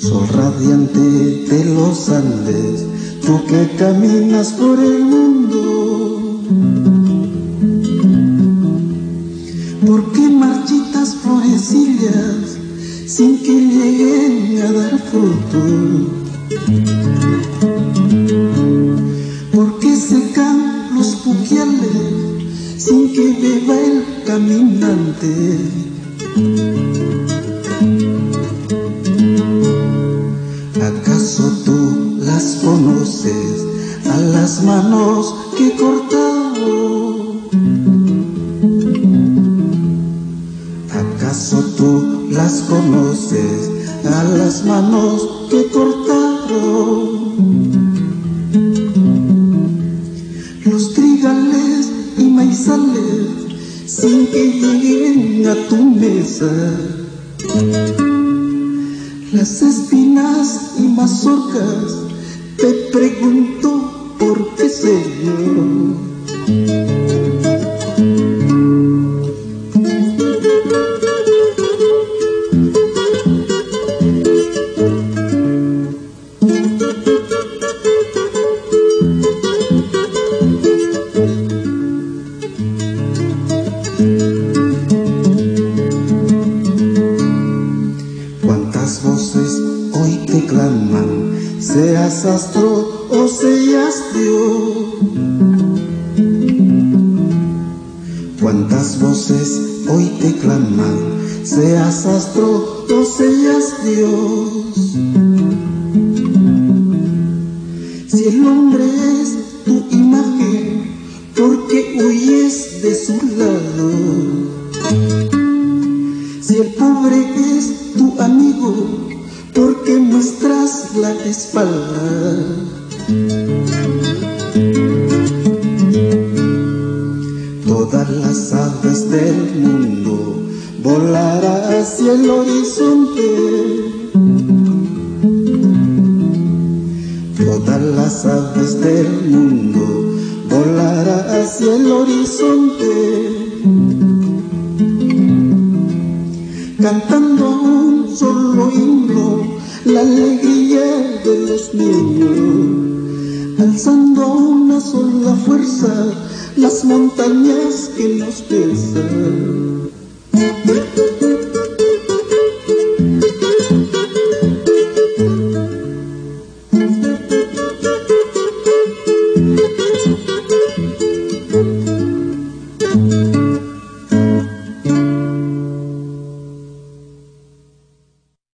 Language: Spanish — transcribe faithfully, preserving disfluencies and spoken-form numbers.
Sol radiante de los Andes, tú que caminas por el mundo, ¿por qué marchitas florecillas sin que lleguen a dar fruto? ¿Por qué secan los puquiales sin que beba el caminante? ¿Acaso tú las conoces a las manos que he cortado? ¿Acaso tú las conoces a las manos que he cortado? Los trigales y maizales sin que lleguen a tu mesa, las espinas y mazorcas, te pregunto por qué, Señor. ¿Cuántas voces hoy te claman, seas astro o seas Dios? ¿Cuántas voces hoy te claman, seas astro o seas Dios? Si el hombre es tu imagen, ¿por qué huyes de su lado? Si el pobre es tu amigo, ¿por qué muestras la espalda? Todas las aves del mundo volarán hacia el horizonte. Todas las aves del mundo volarán hacia el horizonte, cantando un solo himno, la alegría de los niños, alzando a una sola fuerza las montañas que nos pesan.